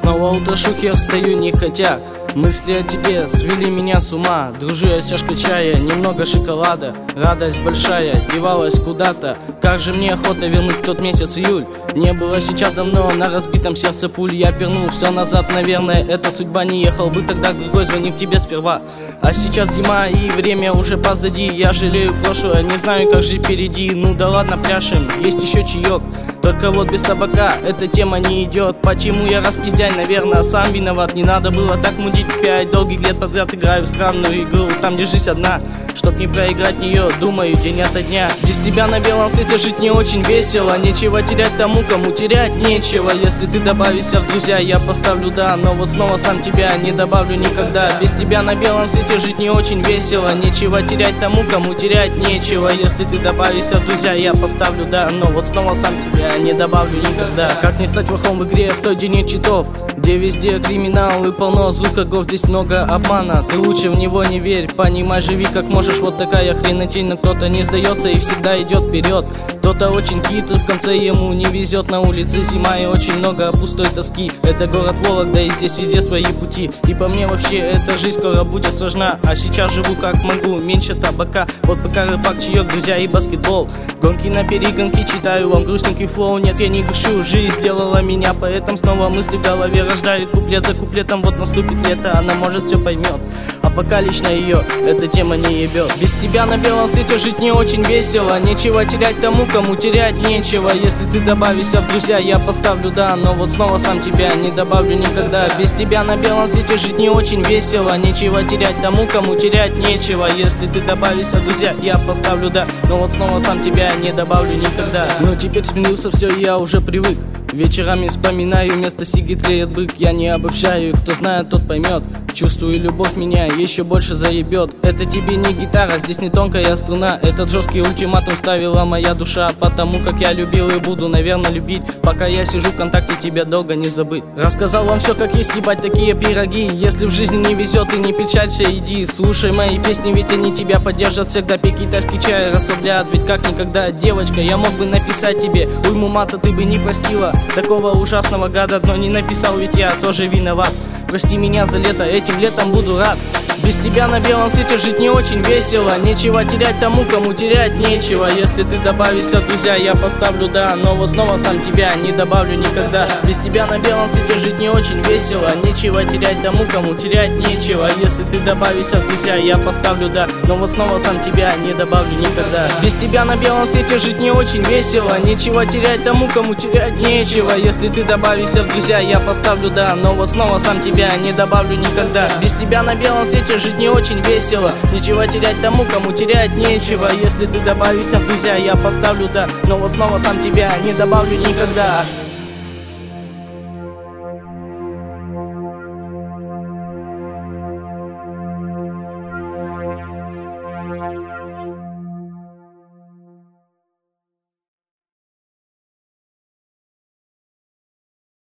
Снова утро шутки, я встаю не хотя. Мысли о тебе свели меня с ума. Дружу я с чашкой чая, немного шоколада. Радость большая, девалась куда-то. Как же мне охота вернуть тот месяц июль. Не было сейчас давно на разбитом сердце пуль. Я вернул все назад, наверное, это судьба. Не ехал бы тогда к другой, звонив тебе сперва. А сейчас зима и время уже позади. Я жалею прошлое, не знаю, как же впереди. Ну да ладно, пляшем, есть еще чаек. Только вот без табака эта тема не идет. Почему я распиздяй, наверное, сам виноват. Не надо было так мудить. 5 долгих лет подряд играю в странную игру. Там держись одна, чтоб не проиграть нее. Думаю день ото дня. Без тебя на белом свете жить не очень весело. Нечего терять тому, кому терять нечего. Если ты добавишься в друзья, я поставлю да. Но вот снова сам тебя не добавлю никогда. Без тебя на белом свете жить не очень весело. Нечего терять тому, кому терять нечего. Если ты добавишься в друзья, я поставлю да. Но вот снова сам тебя не добавлю никогда. Как не стать плохом в игре, в той, где нет читов, где везде криминал и полно звуков, здесь много обмана. Ты лучше в него не верь, понимай, живи как можешь. Вот такая хренотень, но кто-то не сдается и всегда идет вперед. Кто-то очень хитрый, в конце ему не везет. На улице зима и очень много пустой тоски. Это город Вологда и здесь везде свои пути. И по мне вообще эта жизнь скоро будет сложна. А сейчас живу как могу, меньше табака. Вот пока рыбак, чаек, друзья и баскетбол. Гонки на перегонки, читаю вам грустненький флоу. Нет, я не грущу, жизнь сделала меня поэтом. Снова мысли в голове рождают куплет за куплетом. Вот наступит лето, она может все поймет. А пока лично ее эта тема не ебет. Без тебя на белом свете жить не очень весело. Нечего терять тому, кому терять нечего. Если ты добавишься в друзья, я поставлю да. Но вот снова сам тебя не добавлю никогда. Без тебя на белом свете жить не очень весело. Нечего терять тому, кому терять нечего. Если ты добавишься в друзья, я поставлю да. Но вот снова сам тебя не добавлю никогда. Но теперь сменился все, и я уже привык. Вечерами вспоминаю, вместо сиги тлеет бык. Я не обобщаю, кто знает, тот поймет. Чувствую, любовь меня еще больше заебет. Это тебе не гитара, здесь не тонкая струна. Этот жесткий ультиматум ставила моя душа. Потому как я любил и буду, наверное, любить. Пока я сижу в контакте, тебя долго не забыть. Рассказал вам все, как есть, ебать такие пироги. Если в жизни не везет и не печалься, иди. Слушай мои песни, ведь они тебя поддержат всегда. Пей китайский чай, расслабляют, ведь как никогда. Девочка, я мог бы написать тебе уйму мата, ты бы не простила такого ужасного гада, но не написал, ведь я тоже виноват. Прости меня за лето, этим летом буду рад. Без тебя на белом свете жить не очень весело. Нечего терять тому, кому терять нечего. Если ты добавишься в друзья, я поставлю да. Но вот снова сам тебя не добавлю никогда. Без тебя на белом свете жить не очень весело. Нечего терять тому, кому терять нечего. Если ты добавишься в друзья, я поставлю да. Но вот снова сам тебя не добавлю никогда. Без тебя на белом свете жить не очень весело. Нечего терять тому, кому терять нечего. Если ты добавишься в друзья, я поставлю да. Но вот снова сам тебя не добавлю никогда. Без тебя на белом свете жить не очень весело. Нечего терять тому, кому терять нечего. Если ты добавишься в друзья, я поставлю да. Но вот снова сам тебя не добавлю никогда.